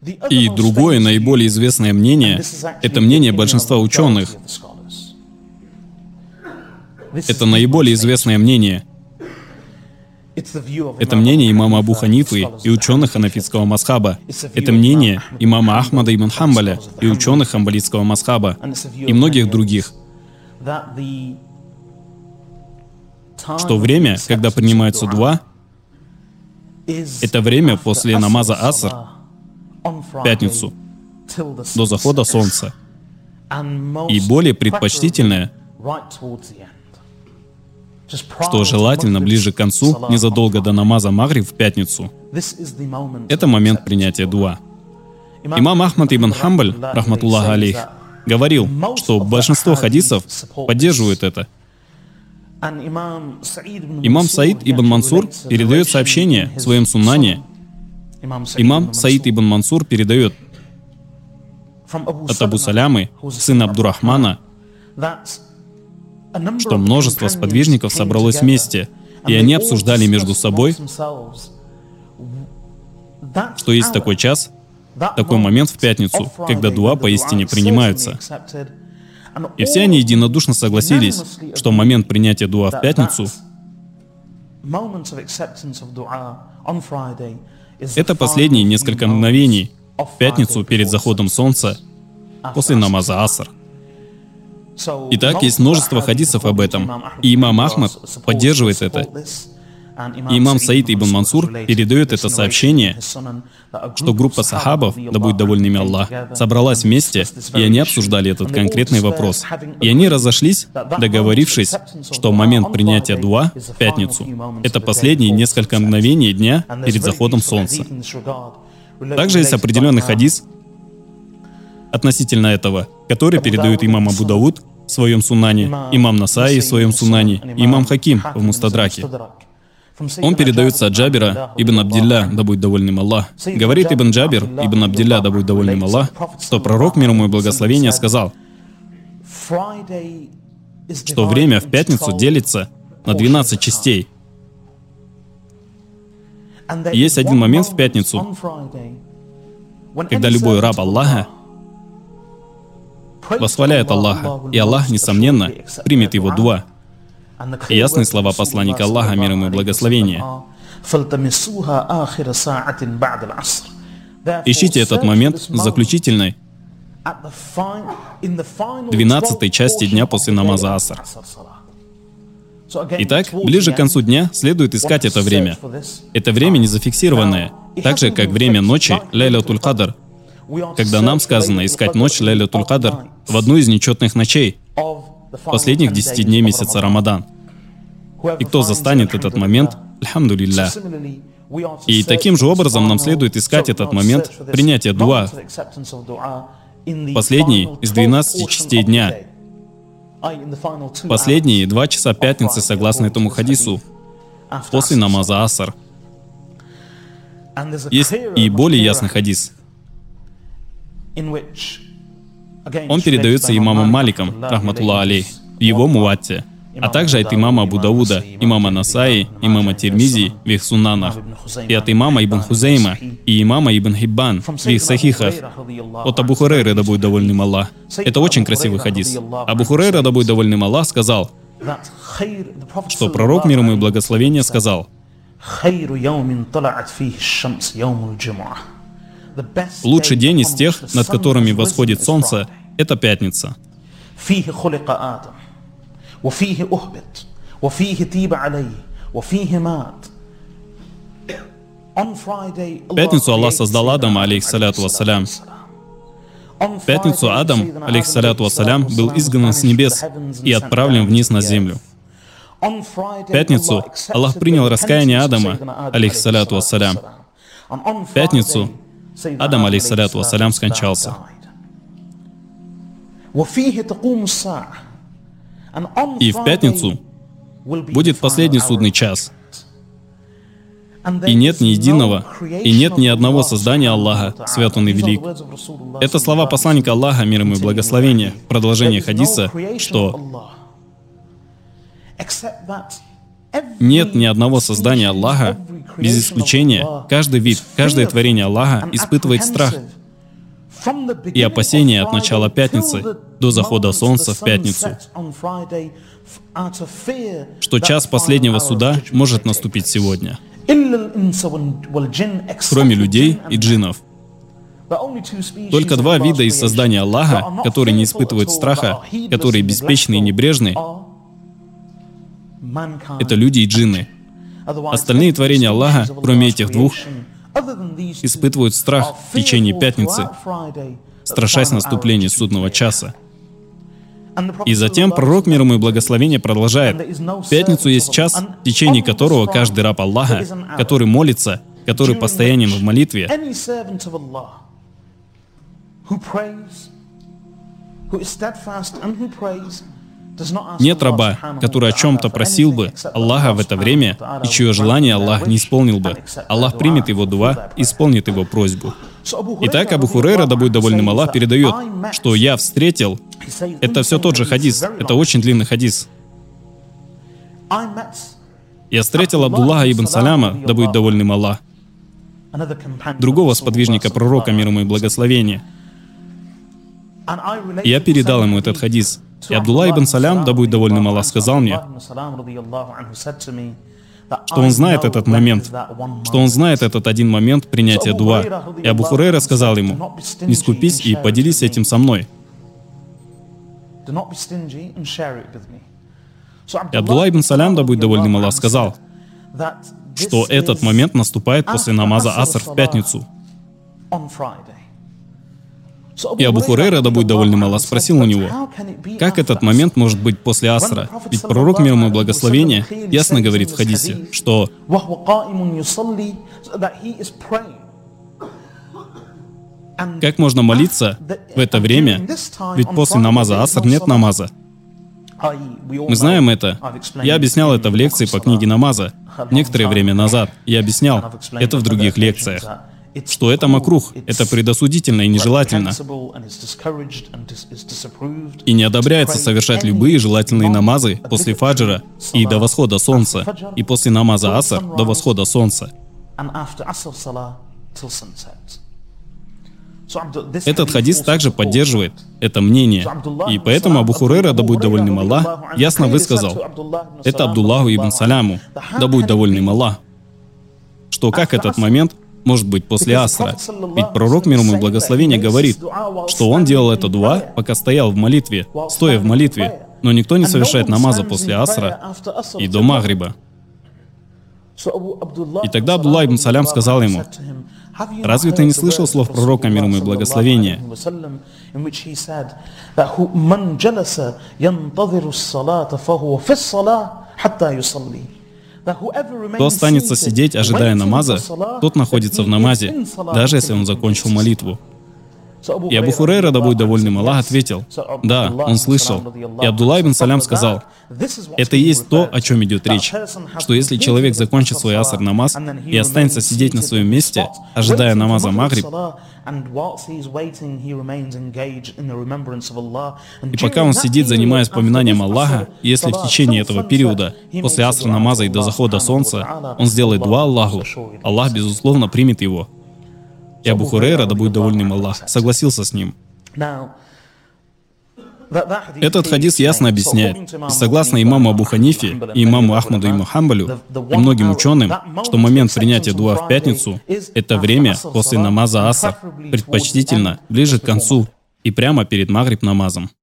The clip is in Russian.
И другое, наиболее известное мнение, это мнение большинства ученых. Это наиболее известное мнение. Это мнение имама Абу Ханифы и ученых ханафитского мазхаба. Это мнение имама Ахмада ибн Хамбаля и ученых хамбалитского мазхаба и многих других. Что время, когда принимается дуа, это время после намаза аср в пятницу до захода солнца. И более предпочтительное, что желательно ближе к концу, незадолго до намаза магриб в пятницу. Это момент принятия дуа. Имам Ахмад ибн Хамбаль, рахматуллах алейх, говорил, что большинство хадисов поддерживают это. Имам Саид ибн Мансур передает сообщение в своем суннане. Имам Саид ибн Мансур передает от Абу Салямы, сына Абдурахмана, что множество сподвижников собралось вместе, и они обсуждали между собой, что есть такой час, такой момент в пятницу, когда дуа поистине принимаются. И все они единодушно согласились, что момент принятия дуа в пятницу — это последние несколько мгновений в пятницу перед заходом солнца после намаза аср. Итак, есть множество хадисов об этом, и имам Ахмад поддерживает это. И имам Саид ибн Мансур передает это сообщение, что группа сахабов, да будет доволен ими Аллах, собралась вместе, и они обсуждали этот конкретный вопрос. И они разошлись, договорившись, что момент принятия дуа в пятницу — это последние несколько мгновений дня перед заходом солнца. Также есть определенный хадис относительно этого, который передают имам Абу Дауд в своем сунане, имам Насаи в своем сунане, и имам Хаким в Мустадраке. Он передается от Джабира ибн Абдилля, да будет доволен им Аллах. Говорит ибн Джабир ибн Абдилля, да будет доволен им Аллах, что пророк, мир ему и благословение, сказал, что время в пятницу делится на 12 частей. И есть один момент в пятницу, когда любой раб Аллаха восхваляет Аллаха, и Аллах, несомненно, примет его дуа. И ясные слова посланника Аллаха, мир ему и благословение. Ищите этот момент в заключительной 12-й части дня после намаза аср. Итак, ближе к концу дня следует искать это время. Это время не зафиксированное, так же, как время ночи Лайлятуль Кадр, когда нам сказано искать ночь Лайлятуль Кадр в одну из нечетных ночей последних 10 дней месяца Рамадан. И кто застанет этот момент, альхамдулилля. И таким же образом нам следует искать этот момент принятия дуа, последний из 12 частей дня, последние 2 часа пятницы, согласно этому хадису, после намаза аср. Есть и более ясный хадис. Он передается имамом Маликом, рахматуллах алейх, в его муатте, а также от имама Абу Дауда, имама Насаи, имама Тирмизи в их суннанах, и от имама Ибн Хузейма и имама Ибн Хиббан в их сахихах, от Абу Хурейры, да будет доволен им Аллах. Это очень красивый хадис. Абу Хурейра, да будет доволен им Аллах, сказал, что пророк, мир ему и благословение, сказал: лучший день из тех, над которыми восходит солнце, это пятница. В пятницу Аллах создал Адама, алейхиссаляту вассалям. В пятницу Адам, алейхиссаляту вассалям, был изгнан с небес и отправлен вниз на землю. В пятницу Аллах принял раскаяние Адама, алейхиссаляту вассалям. В пятницу Адам, алейхиссаляту вассалям, скончался. И в пятницу будет последний судный час. И нет ни единого, и нет ни одного создания Аллаха, свят Он и велик. Это слова посланника Аллаха, мир ему и благословение, продолжение хадиса, что Нет ни одного создания Аллаха, без исключения, каждый вид, каждое творение Аллаха испытывает страх и опасения от начала пятницы до захода солнца в пятницу, что час последнего суда может наступить сегодня. Кроме людей и джиннов. Только два вида из создания Аллаха, которые не испытывают страха, которые беспечны и небрежны, это люди и джинны. Остальные творения Аллаха, кроме этих двух, испытывают страх в течение пятницы, страшась наступления судного часа. И затем пророк, мир ему и благословение, продолжает. В пятницу есть час, в течение которого каждый раб Аллаха, который молится, который постоянен в молитве, нет раба, который о чем-то просил бы Аллаха в это время, и чье желание Аллах не исполнил бы. Аллах примет его дуа и исполнит его просьбу. Итак, Абу Хурейра, да будет довольным Аллах, передает, что я встретил, это все тот же хадис, это очень длинный хадис. Я встретил Абдуллаха ибн Саляма, да будет довольным Аллах, другого сподвижника пророка, мир ему и благословение. Я передал ему этот хадис. И Абдуллах ибн Салям, да будет довольным Аллах, сказал мне, что он знает этот момент, что он знает этот один момент принятия дуа. И Абу Хурейра сказал ему, не скупись и поделись этим со мной. И Абдуллах ибн Салям, да будет довольным Аллах, сказал, что этот момент наступает после намаза Аср в пятницу. И Абу Хурейра, да будет довольным Аллах, спросил у него, как этот момент может быть после Асра? Ведь пророк, мир ему и благословение, ясно говорит в хадисе, что как можно молиться в это время, ведь после намаза Аср нет намаза. Мы знаем это. Я объяснял это в лекции по книге намаза некоторое время назад. Я объяснял это в других лекциях, что это макрух, это предосудительно и нежелательно. И не одобряется совершать любые желательные намазы после фаджра и до восхода солнца, и после намаза Аср до восхода солнца. Этот хадис также поддерживает это мнение. И поэтому Абу Хурейра, да будет довольным Аллах, ясно высказал, это Абдуллаху ибн Саляму, да будет довольным Аллах, что как этот момент может быть после Асра. Ведь пророк, мир ему и благословение, говорит, что он делал это дуа, пока стоял в молитве, стоя в молитве, но никто не совершает намаза после Асра и до Магриба. И тогда Абдуллах ибн Салям сказал ему, разве ты не слышал слов пророка, мир ему и благословение? Кто останется сидеть, ожидая намаза, тот находится в намазе, даже если он закончил молитву. И Абу Хурейра, да будет довольным Аллах, ответил, да, он слышал. И Абдуллах ибн Салям сказал, это и есть то, о чем идет речь, что если человек закончит свой аср намаз и останется сидеть на своем месте, ожидая намаза Магриб, и пока он сидит, занимаясь вспоминанием Аллаха, и если в течение этого периода, после аср намаза и до захода солнца, он сделает дуа Аллаху, Аллах, безусловно, примет его. И Абу Хурейра, да будет довольным Аллах, согласился с ним. Этот хадис ясно объясняет, и согласно имаму Абу Ханифе, и имаму Ахмаду и Мухамбалю, и многим ученым, что момент принятия дуа в пятницу — это время после намаза Аср, предпочтительно ближе к концу и прямо перед Магриб намазом.